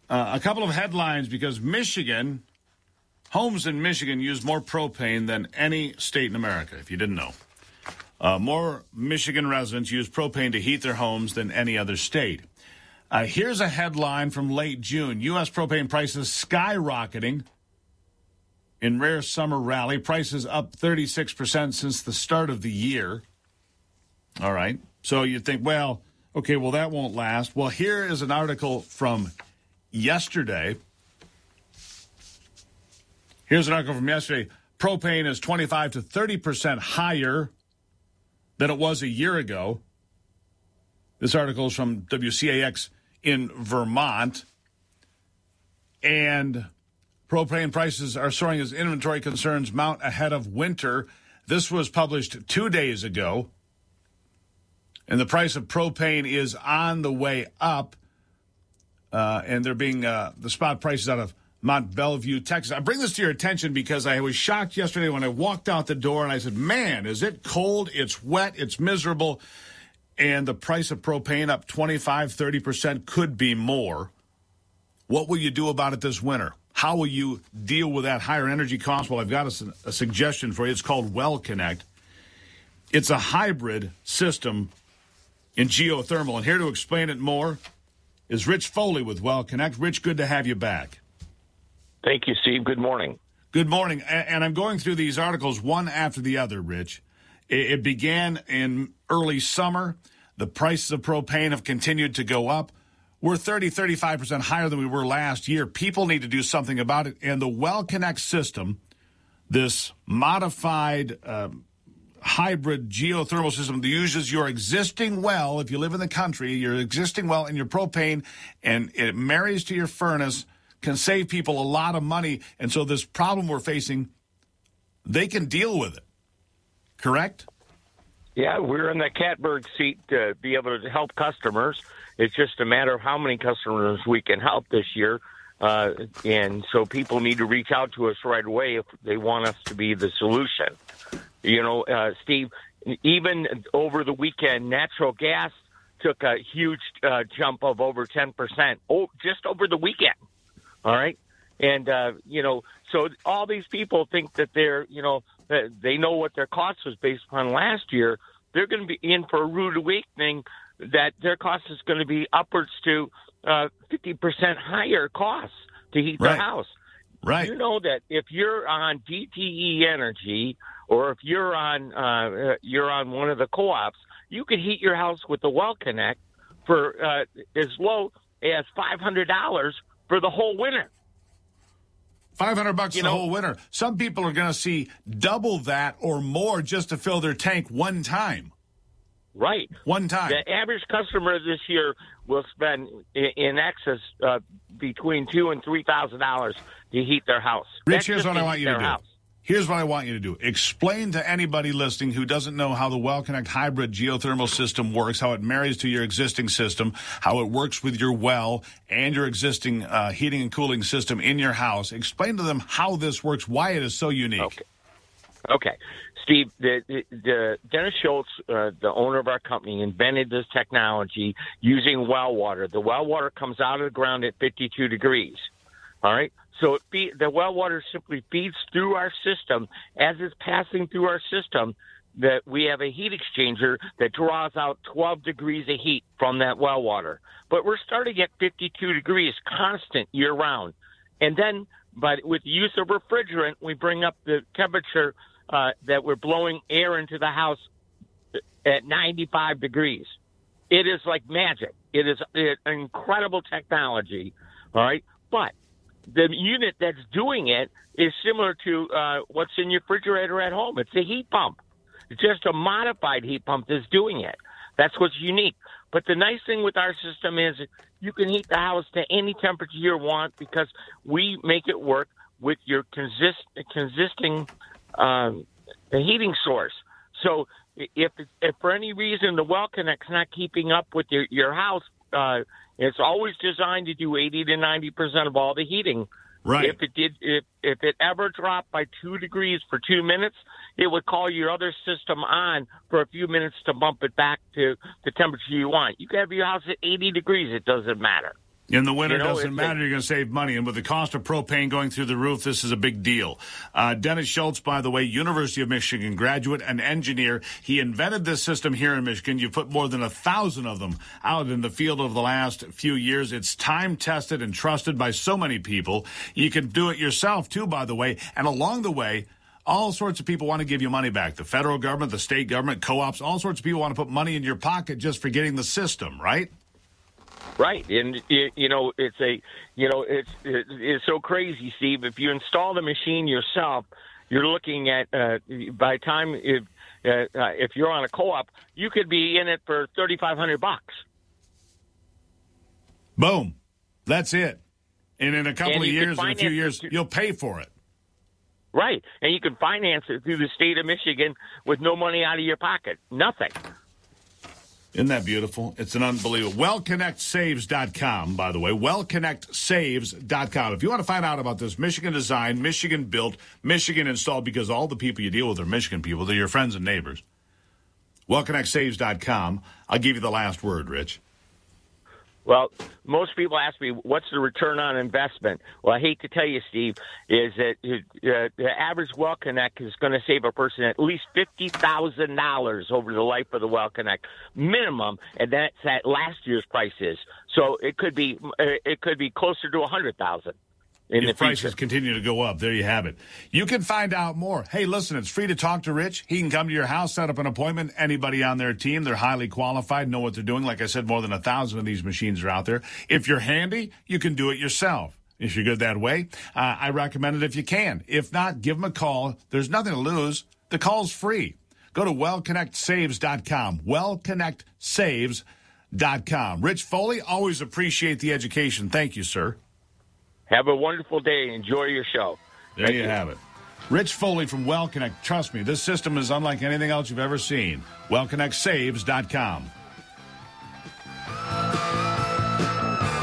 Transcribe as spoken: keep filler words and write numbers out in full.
Uh, a couple of headlines because Michigan, homes in Michigan use more propane than any state in America, if you didn't know. Uh, more Michigan residents use propane to heat their homes than any other state. Uh, here's a headline from late June. U S propane prices skyrocketing in rare summer rally. Prices up thirty-six percent since the start of the year. All right. So you think, well, okay, well, that won't last. Well, here is an article from yesterday. Here's an article from yesterday. Propane is twenty-five to thirty percent higher than it was a year ago. This article is from W C A X in Vermont. And propane prices are soaring as inventory concerns mount ahead of winter. This was published two days ago. And the price of propane is on the way up. Uh, and they're being, uh, the spot prices out of Mont Belvieu, Texas. I bring this to your attention because I was shocked yesterday when I walked out the door and I said, man, is it cold? It's wet. It's miserable. And the price of propane up twenty-five, thirty percent, could be more. What will you do about it this winter? How will you deal with that higher energy cost? Well, I've got a, a suggestion for you. It's called Well Connect. It's a hybrid system in geothermal. And here to explain it more is Rich Foley with Well Connect. Rich, good to have you back. Thank you, Steve. Good morning. Good morning. And I'm going through these articles one after the other, Rich. It began in early summer. The prices of propane have continued to go up. We're thirty, thirty-five percent higher than we were last year. People need to do something about it. And the Well Connect system, this modified uh, hybrid geothermal system that uses your existing well, if you live in the country, your existing well and your propane, and it marries to your furnace, can save people a lot of money. And so this problem we're facing, they can deal with it. Correct? Yeah, we're in the catbird seat to be able to help customers. It's just a matter of how many customers we can help this year. Uh, and so people need to reach out to us right away if they want us to be the solution. You know, uh, Steve, even over the weekend, natural gas took a huge uh, jump of over ten percent oh, just over the weekend. All right. And, uh, you know, so all these people think that they're, you know, they know what their cost was based upon last year. They're going to be in for a rude awakening that their cost is going to be upwards to uh, fifty percent higher costs to heat right. their house. Right. You know that if you're on D T E Energy or if you're on uh, you're on one of the co-ops, you can heat your house with the Well Connect for uh, as low as five hundred dollars for the whole winter. five hundred bucks you the know, whole winter. Some people are going to see double that or more just to fill their tank one time. Right. One time. The average customer this year will spend in, in excess uh, between two and three thousand dollars to heat their house. Rich, That's here's what I want you to do. House. Here's what I want you to do. Explain to anybody listening who doesn't know how the Well Connect hybrid geothermal system works, how it marries to your existing system, how it works with your well and your existing uh, heating and cooling system in your house. Explain to them how this works, why it is so unique. Okay. Okay. Steve, the, the, the Dennis Schultz, uh, the owner of our company, invented this technology using well water. The well water comes out of the ground at fifty-two degrees. All right? So it feed, the well water simply feeds through our system. As it's passing through our system, that we have a heat exchanger that draws out twelve degrees of heat from that well water. But we're starting at fifty-two degrees constant year-round. And then but with the use of refrigerant, we bring up the temperature uh, that we're blowing air into the house at ninety-five degrees. It is like magic. It is an incredible technology, all right? But the unit that's doing it is similar to uh, what's in your refrigerator at home. It's a heat pump. It's just a modified heat pump that's doing it. That's what's unique. But the nice thing with our system is you can heat the house to any temperature you want because we make it work with your consist, consisting um, the heating source. So if, if for any reason the Well Connect's not keeping up with your, your house, uh, it's always designed to do eighty to ninety percent of all the heating. Right. If it did, if, if it ever dropped by two degrees for two minutes, it would call your other system on for a few minutes to bump it back to the temperature you want. You can have your house at eighty degrees. It doesn't matter. In the winter, You know, doesn't it's matter. a- You're going to save money. And with the cost of propane going through the roof, this is a big deal. Uh, Dennis Schultz, by the way, University of Michigan graduate and engineer. He invented this system here in Michigan. You've put more than a thousand of them out in the field over the last few years. It's time-tested and trusted by so many people. You can do it yourself, too, by the way. And along the way, all sorts of people want to give you money back. The federal government, the state government, co-ops, all sorts of people want to put money in your pocket just for getting the system, right? Right, and it, you know it's a, you know it's it, it's so crazy, Steve. If you install the machine yourself, you're looking at uh, by the time if uh, uh, if you're on a co-op, you could be in it for thirty-five hundred bucks. Boom, that's it. And in a couple And of you years, can in a few finance years, it- you'll pay for it. Right, and you can finance it through the state of Michigan with no money out of your pocket, nothing. Isn't that beautiful? It's an unbelievable. well connect saves dot com, by the way. well connect saves dot com. If you want to find out about this, Michigan designed, Michigan built, Michigan installed, because all the people you deal with are Michigan people. They're your friends and neighbors. well connect saves dot com. I'll give you the last word, Rich. Well, most people ask me, what's the return on investment? Well, I hate to tell you, Steve, is that uh, the average Well Connect is going to save a person at least fifty thousand dollars over the life of the Well Connect minimum, and that's at last year's prices. So it could be it could be closer to one hundred thousand dollars. In If the prices future. continue to go up, there you have it. You can find out more. Hey, listen, it's free to talk to Rich. He can come to your house, set up an appointment. Anybody on their team, they're highly qualified, know what they're doing. Like I said, more than a thousand of these machines are out there. If you're handy, you can do it yourself. If you're good that way, uh, I recommend it if you can. If not, give them a call. There's nothing to lose. The call's free. Go to well connect saves dot com. well connect saves dot com. Rich Foley, always appreciate the education. Thank you, sir. Have a wonderful day. Enjoy your show. There Thank you, you. have it. Rich Foley from Well Connect. Trust me, this system is unlike anything else you've ever seen. well connect saves dot com.